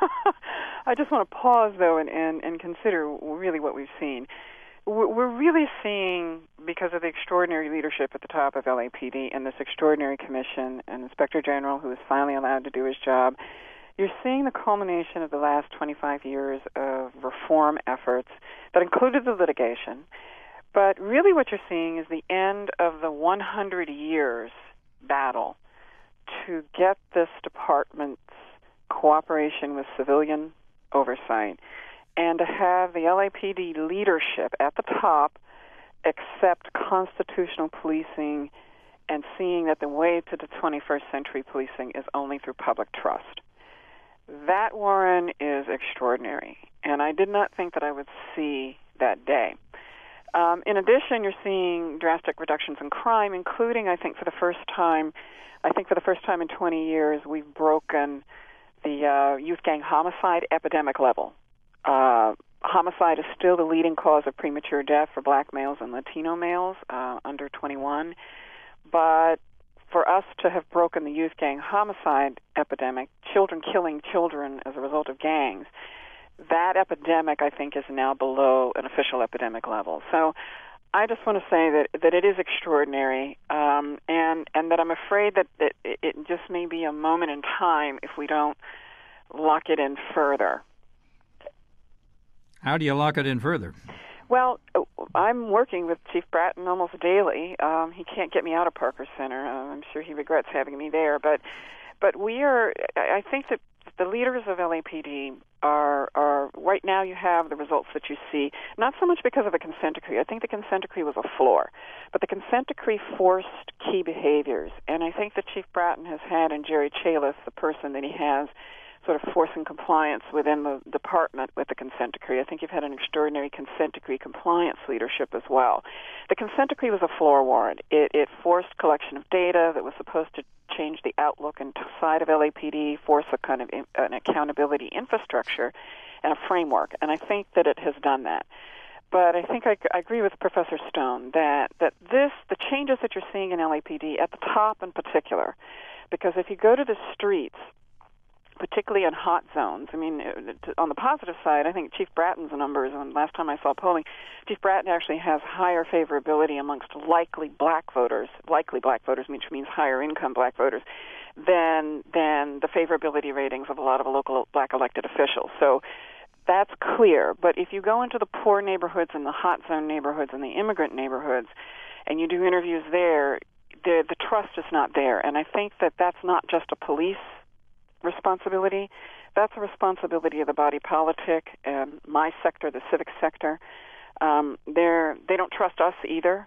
I just want to pause, though, and, and, and consider really what we've seen. We're really seeing, because of the extraordinary leadership at the top of L A P D and this extraordinary commission and Inspector General who is finally allowed to do his job, you're seeing the culmination of the last twenty-five years of reform efforts that included the litigation. But really what you're seeing is the end of the one hundred years battle to get this department's cooperation with civilian oversight, and to have the L A P D leadership at the top accept constitutional policing and seeing that the way to the twenty-first century policing is only through public trust. That, Warren, is extraordinary, and I did not think that I would see that day. Um, in addition, you're seeing drastic reductions in crime, including, I think, for the first time, I think for the first time in twenty years, we've broken the uh, youth gang homicide epidemic level. Uh, homicide is still the leading cause of premature death for black males and Latino males uh, under twenty-one. But for us to have broken the youth gang homicide epidemic, children killing children as a result of gangs, that epidemic, I think, is now below an official epidemic level. So I just want to say that, that it is extraordinary, um, and, and that I'm afraid that, that it just may be a moment in time if we don't lock it in further. How do you lock it in further? Well, I'm working with Chief Bratton almost daily. Um, he can't get me out of Parker Center. Uh, I'm sure he regrets having me there. But but we are, I think that the leaders of L A P D are, are, right now you have the results that you see, not so much because of the consent decree. I think the consent decree was a floor. But the consent decree forced key behaviors. And I think that Chief Bratton has had in Jerry Chalice, the person that he has, sort of forcing compliance within the department with the consent decree. I think you've had an extraordinary consent decree compliance leadership as well. The consent decree was a floor warrant. It, it forced collection of data that was supposed to change the outlook inside of L A P D, force a kind of in, an accountability infrastructure and a framework, and I think that it has done that. But I think I, I agree with Professor Stone that, that this, the changes that you're seeing in L A P D, at the top in particular, because if you go to the streets, particularly in hot zones. I mean, on the positive side, I think Chief Bratton's numbers, and last time I saw polling, Chief Bratton actually has higher favorability amongst likely black voters, likely black voters, which means higher income black voters, than than the favorability ratings of a lot of local black elected officials. So that's clear. But if you go into the poor neighborhoods and the hot zone neighborhoods and the immigrant neighborhoods, and you do interviews there, the, the trust is not there. And I think that that's not just a police responsibility. That's a responsibility of the body politic, and my sector, the civic sector. Um, they're, they don't trust us either.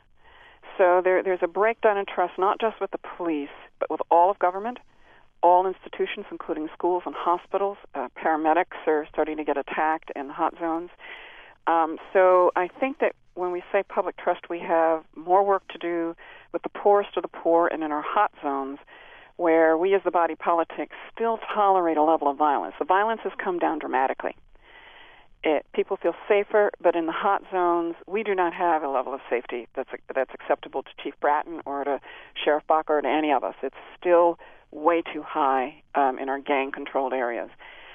So there, there's a breakdown in trust, not just with the police, but with all of government, all institutions, including schools and hospitals. Uh, paramedics are starting to get attacked in hot zones. Um, so I think that when we say public trust, we have more work to do with the poorest of the poor and in our hot zones, where we as the body politic still tolerate a level of violence. The violence has come down dramatically. It, people feel safer, but in the hot zones, we do not have a level of safety that's that's acceptable to Chief Bratton or to Sheriff Baca or to any of us. It's still way too high um, in our gang-controlled areas.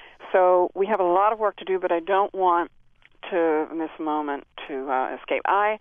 So we have a lot of work to do, but I don't want to, in this moment, to uh, escape. I,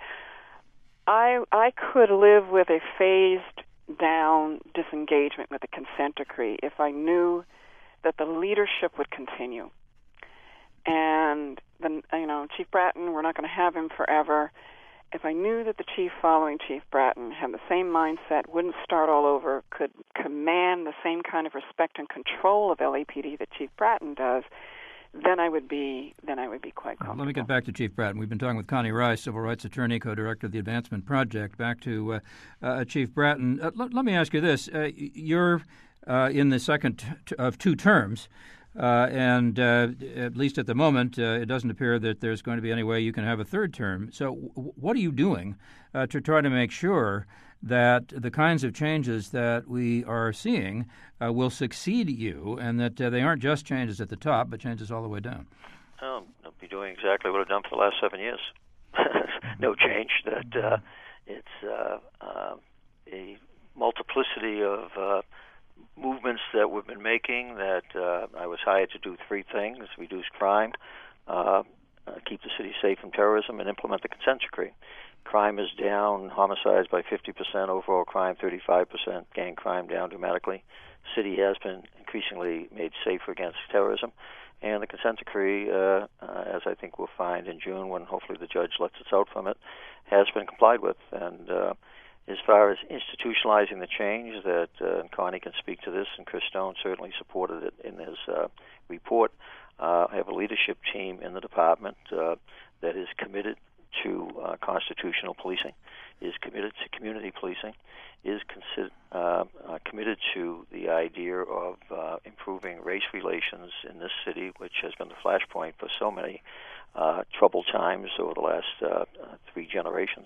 I, I could live with a phased down disengagement with the consent decree if I knew that the leadership would continue. and then, you know, Chief Bratton, we're not going to have him forever. If I knew that the chief following Chief Bratton had the same mindset, wouldn't start all over, could command the same kind of respect and control of L A P D that Chief Bratton does, then I would be then I would be quite comfortable. Let me get back to Chief Bratton. We've been talking with Connie Rice, Civil Rights Attorney, co-director of the Advancement Project. Back to uh, uh, Chief Bratton. Uh, l- let me ask you this. Uh, you're uh, in the second t- of two terms. Uh, and uh, at least at the moment, uh, it doesn't appear that there's going to be any way you can have a third term. So w- what are you doing uh, to try to make sure that the kinds of changes that we are seeing uh, will succeed you, and that uh, they aren't just changes at the top, but changes all the way down? Um, I'll be doing exactly what I've done for the last seven years. No change. That uh, it's uh, uh, a multiplicity of uh, movements that we've been making. That uh, I was hired to do three things: reduce crime, uh, uh, keep the city safe from terrorism, and implement the consent decree. Crime is down, homicides by fifty percent, overall crime thirty-five percent, gang crime down dramatically. City has been increasingly made safer against terrorism. And the consent decree, uh, uh, as I think we'll find in June when hopefully the judge lets us out from it, has been complied with. And uh, as far as institutionalizing the change, that uh, and Connie can speak to this, and Chris Stone certainly supported it in his uh, report, uh, I have a leadership team in the department uh, that is committed to uh, constitutional policing, is committed to community policing, is consider, uh, uh, committed to the idea of uh, improving race relations in this city, which has been the flashpoint for so many uh, troubled times over the last uh, uh, three generations.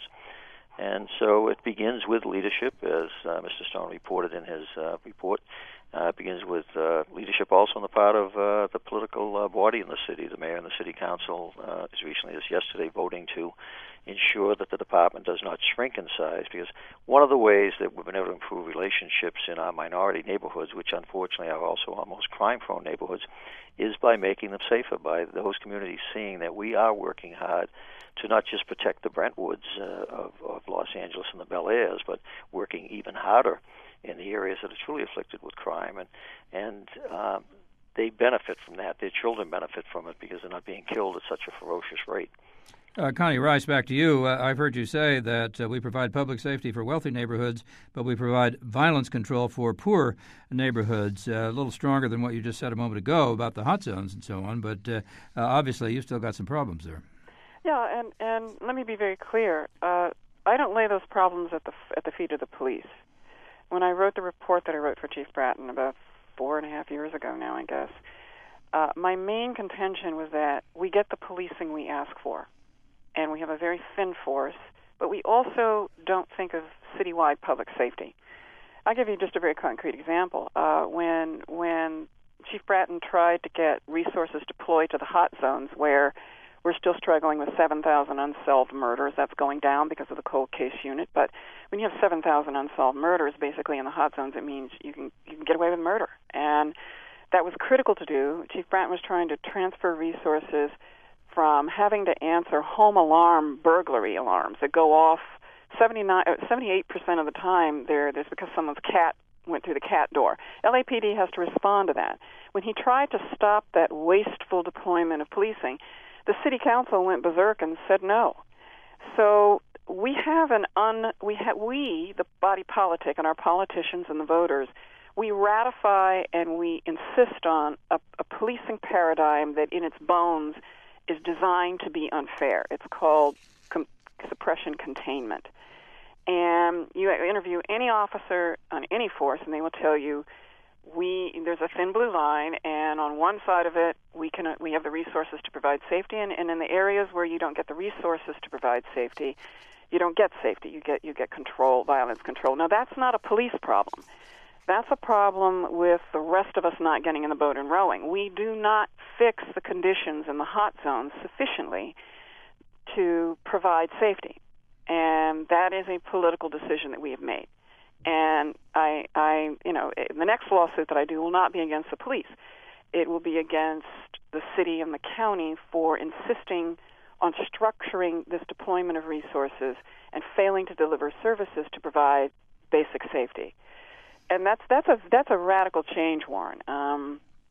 And so it begins with leadership, as uh, Mister Stone reported in his uh, report. Uh, it begins with uh, leadership also on the part of uh, the political uh, body in the city. The mayor and the city council, uh, as recently as yesterday, voting to ensure that the department does not shrink in size, because one of the ways that we've been able to improve relationships in our minority neighborhoods, which unfortunately are also our most crime-prone neighborhoods, is by making them safer, by those communities seeing that we are working hard to not just protect the Brentwoods uh, of, of Los Angeles and the Bel Airs, but working even harder in the areas that are truly afflicted with crime. And, and um, they benefit from that. Their children benefit from it because they're not being killed at such a ferocious rate. Uh, Connie Rice, back to you. Uh, I've heard you say that uh, we provide public safety for wealthy neighborhoods, but we provide violence control for poor neighborhoods. Uh, a little stronger than what you just said a moment ago about the hot zones and so on, but uh, uh, obviously you've still got some problems there. Yeah, and, and let me be very clear. Uh, I don't lay those problems at the at the feet of the police. When I wrote the report that I wrote for Chief Bratton about four and a half years ago now, I guess, uh, my main contention was that we get the policing we ask for, and we have a very thin force, but we also don't think of citywide public safety. I'll give you just a very concrete example. Uh, when when Chief Bratton tried to get resources deployed to the hot zones where we're still struggling with seven thousand unsolved murders. That's going down because of the cold case unit. But when you have seven thousand unsolved murders, basically in the hot zones, it means you can you can get away with murder. And that was critical to do. Chief Bratton was trying to transfer resources from having to answer home alarm burglary alarms that go off seventy-nine, seventy-eight percent of the time. They're, there's because someone's cat went through the cat door. L A P D has to respond to that. When he tried to stop that wasteful deployment of policing, the city council went berserk and said no. So we have an un we have we the body politic and our politicians and the voters, we ratify and we insist on a, a policing paradigm that in its bones is designed to be unfair. It's called com- suppression containment. And you interview any officer on any force, and they will tell you we there's a thin blue line, and on one side of it we can we have the resources to provide safety, and, and in the areas where you don't get the resources to provide safety, you don't get safety. You get you get control, violence control. Now that's not a police problem. That's a problem with the rest of us not getting in the boat and rowing. We do not fix the conditions in the hot zones sufficiently to provide safety, and that is a political decision that we have made. And I, I, you know, the next lawsuit that I do will not be against the police. It will be against the city and the county for insisting on structuring this deployment of resources and failing to deliver services to provide basic safety. And that's that's a that's a radical change, Warren. Um,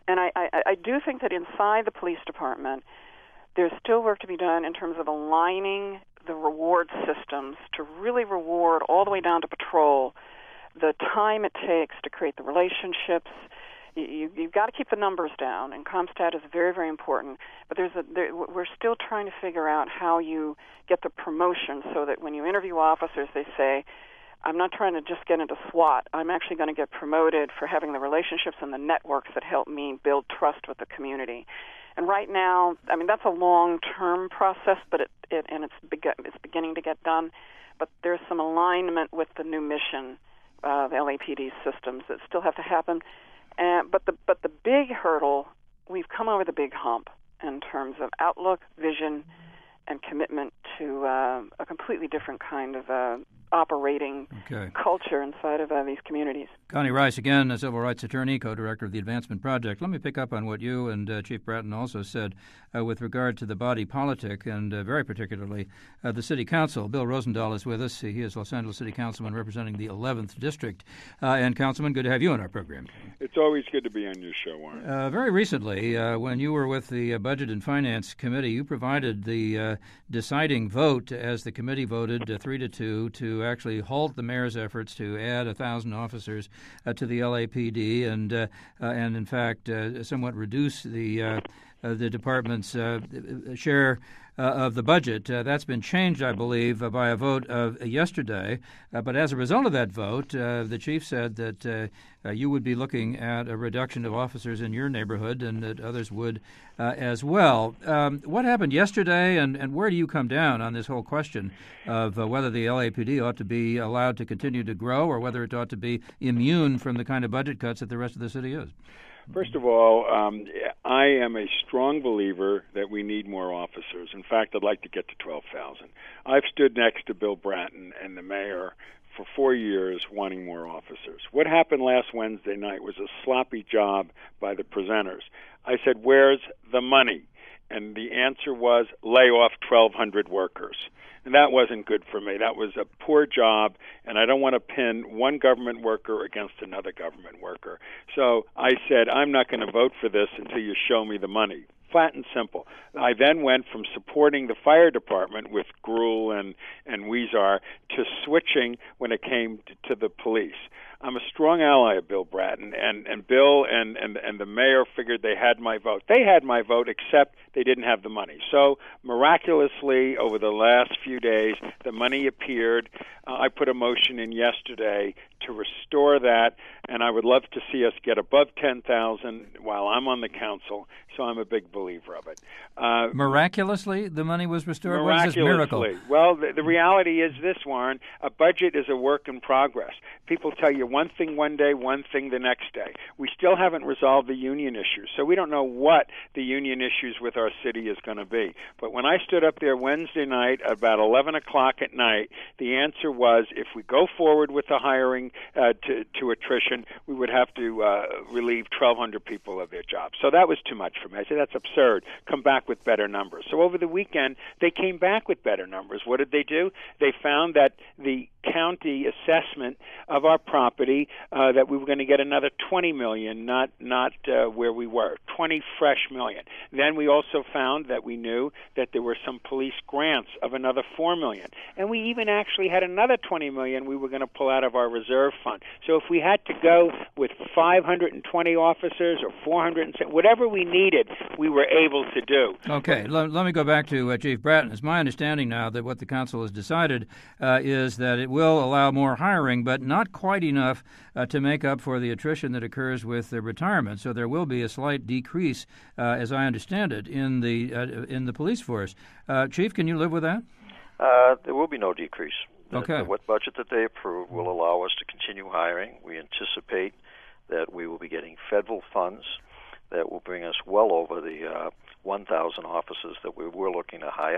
And I, I, I do think that inside the police department, there's still work to be done in terms of aligning the reward systems to really reward all the way down to patrol the time it takes to create the relationships. You, you, you've got to keep the numbers down, and CompStat is very, very important. But there's a, there, we're still trying to figure out how you get the promotion so that when you interview officers, they say, I'm not trying to just get into SWAT. I'm actually going to get promoted for having the relationships and the networks that help me build trust with the community. And right now, I mean, that's a long-term process, but it, it and it's beg- it's beginning to get done. But there's some alignment with the new mission of L A P D systems that still have to happen. Uh, but the but the big hurdle, we've come over the big hump in terms of outlook, vision, and commitment to uh, a completely different kind of uh, operating okay. culture inside of uh, these communities. Connie Rice, again, a civil rights attorney, co-director of the Advancement Project. Let me pick up on what you and uh, Chief Bratton also said uh, with regard to the body politic and uh, very particularly uh, the City Council. Bill Rosendahl is with us. He is Los Angeles City Councilman representing the eleventh District. Uh, and, Councilman, good to have you on our program. It's always good to be on your show, Warren. Uh, very recently, uh, when you were with the uh, Budget and Finance Committee, you provided the uh, deciding vote as the committee voted uh, three to two to actually halt the mayor's efforts to add a thousand officers uh, to the L A P D and uh, uh, and in fact uh, somewhat reduce the uh, uh, the department's uh, share uh, of the budget. Uh, that's been changed, I believe, uh, by a vote of uh, yesterday. Uh, but as a result of that vote, uh, the chief said that uh, uh, you would be looking at a reduction of officers in your neighborhood and that others would uh, as well. Um, what happened yesterday, and, and where do you come down on this whole question of uh, whether the L A P D ought to be allowed to continue to grow or whether it ought to be immune from the kind of budget cuts that the rest of the city is? First of all, um, I am a strong believer that we need more officers. In fact, I'd like to get to twelve thousand. I've stood next to Bill Bratton and the mayor for four years wanting more officers. What happened last Wednesday night was a sloppy job by the presenters. I said, where's the money? And the answer was lay off twelve hundred workers. And that wasn't good for me. That was a poor job, and I don't want to pin one government worker against another government worker. So I said, I'm not going to vote for this until you show me the money. Flat and simple. I then went from supporting the fire department with Gruhl and, and Weezer to switching when it came to, to the police. I'm a strong ally of Bill Bratton, and, and Bill and, and, and the mayor figured they had my vote. They had my vote, except they didn't have the money. So miraculously, over the last few days, the money appeared. Uh, I put a motion in yesterday to restore that, and I would love to see us get above ten thousand while I'm on the council, so I'm a big believer of it. Uh, miraculously, the money was restored? Miraculously. What is this miracle? Well, the, the reality is this, Warren. A budget is a work in progress. People tell you one thing one day, one thing the next day. We still haven't resolved the union issues, so we don't know what the union issues with our city is going to be. But when I stood up there Wednesday night about eleven o'clock at night, the answer was if we go forward with the hiring uh, to, to attrition, we would have to uh, relieve twelve hundred people of their jobs. So that was too much for me. I said, that's absurd. Come back with better numbers. So over the weekend, they came back with better numbers. What did they do? They found that the county assessment of our property, uh, that we were going to get another twenty million, not not uh, where we were, twenty fresh million. Then we also found that we knew that there were some police grants of another four million, and we even actually had another twenty million we were going to pull out of our reserve fund. So if we had to go with five hundred twenty officers or four hundred, whatever we needed, we were able to do. Okay, let, let me go back to uh, Chief Bratton. It's my understanding now that what the council has decided uh, is that it will allow more hiring, but not quite enough uh, to make up for the attrition that occurs with the retirement. So there will be a slight decrease, uh, as I understand it, in the uh, in the police force. Uh, Chief, can you live with that? Uh, there will be no decrease. Okay. The, what budget that they approve will allow us to continue hiring. We anticipate that we will be getting federal funds that will bring us well over the uh, one thousand officers that we were looking to hire.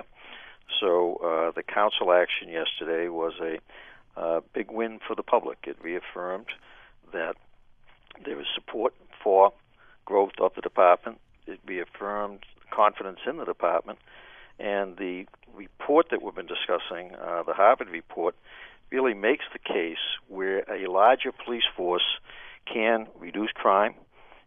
So uh, the council action yesterday was a uh, big win for the public. It reaffirmed that there is support for growth of the department. It reaffirmed confidence in the department. And the report that we've been discussing, uh, the Harvard report, really makes the case where a larger police force can reduce crime,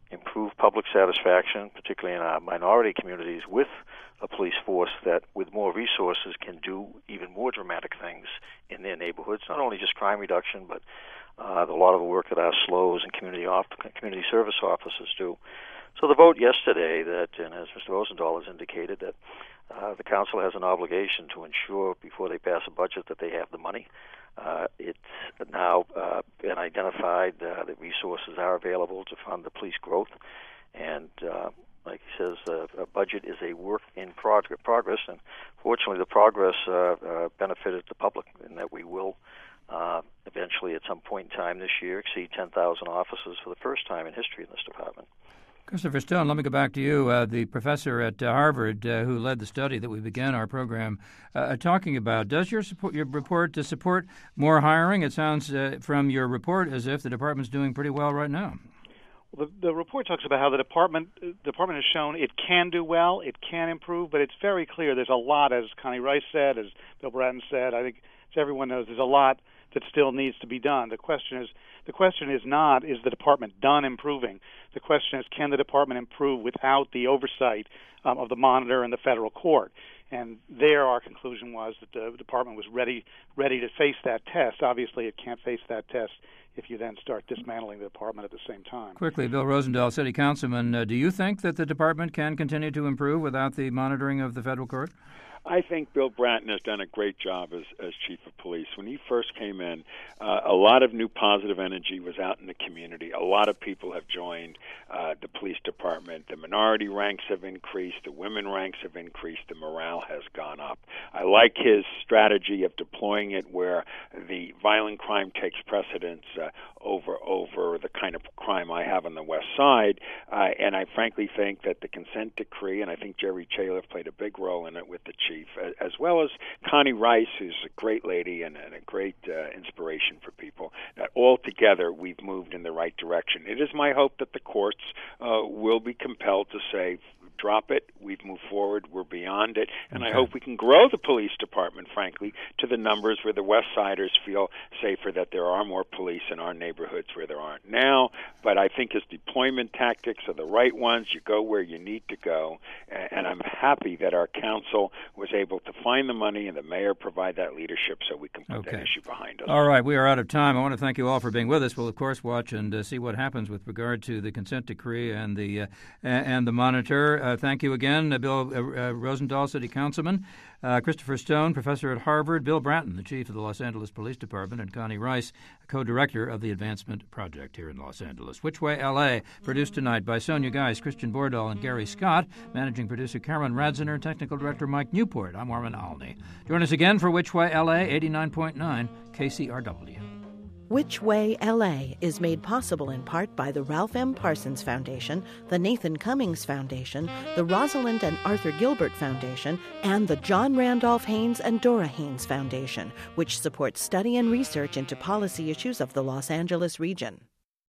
improve public satisfaction, particularly in our minority communities, with a police force that, with more resources, can do even more dramatic things in their neighborhoods. Not only just crime reduction, but uh, a lot of the work that our S L Os and community off- community service officers do. So the vote yesterday, that, and as Mister Rosendahl has indicated, that uh, the council has an obligation to ensure before they pass a budget that they have the money. Uh, it's now uh, been identified uh, that resources are available to fund the police growth, and uh, like he says, uh, a budget is a work in prog- progress, and fortunately the progress uh, uh, benefited the public in that we will uh, eventually at some point in time this year exceed ten thousand officers for the first time in history in this department. Christopher Stone, let me go back to you, uh, the professor at uh, Harvard uh, who led the study that we began our program uh, talking about. Does your support, your report to support more hiring? It sounds uh, from your report as if the department's doing pretty well right now. Well, the, the report talks about how the department the department has shown it can do well, it can improve, but it's very clear there's a lot, as Connie Rice said, as Bill Bratton said. I think as everyone knows, there's a lot that still needs to be done. The question is, the question is not, is the department done improving? The question is, can the department improve without the oversight um, of the monitor and the federal court? And there, our conclusion was that the department was ready, ready to face that test. Obviously, it can't face that test if you then start dismantling the department at the same time. Quickly, Bill Rosendahl, City Councilman, uh, do you think that the department can continue to improve without the monitoring of the federal court? I think Bill Bratton has done a great job as, as chief of police. When he first came in, uh, a lot of new positive energy was out in the community. A lot of people have joined uh, the police department. The minority ranks have increased. The women ranks have increased. The morale has gone up. I like his strategy of deploying it where the violent crime takes precedence uh, over over the kind of crime I have on the West Side. Uh, and I frankly think that the consent decree, and I think Jerry Chaliff played a big role in it with the chief, as well as Connie Rice, who's a great lady and, and a great uh, inspiration for people, that all together we've moved in the right direction. It is my hope that the courts uh, will be compelled to say, drop it, we've moved forward, we're beyond it, and okay. I hope we can grow the police department, frankly, to the numbers where the West Siders feel safer, that there are more police in our neighborhoods where there aren't now. But I think his deployment tactics are the right ones. You go where you need to go, and I'm happy that our council was able to find the money and the mayor provide that leadership so we can put okay. that issue behind us. All right, we are out of time. I want to thank you all for being with us. We'll, of course, watch and uh, see what happens with regard to the consent decree and the, uh, and the monitor. Uh, thank you again, uh, Bill uh, uh, Rosendahl, City Councilman, uh, Christopher Stone, professor at Harvard, Bill Bratton, the chief of the Los Angeles Police Department, and Connie Rice, co-director of the Advancement Project here in Los Angeles. Which Way L A, produced tonight by Sonia Geis, Christian Bordahl, and Gary Scott, managing producer Karen Radziner, technical director Mike Newport. I'm Warren Alney. Join us again for Which Way L A, eighty-nine point nine K C R W. Which Way L A is made possible in part by the Ralph M. Parsons Foundation, the Nathan Cummings Foundation, the Rosalind and Arthur Gilbert Foundation, and the John Randolph Haynes and Dora Haynes Foundation, which supports study and research into policy issues of the Los Angeles region.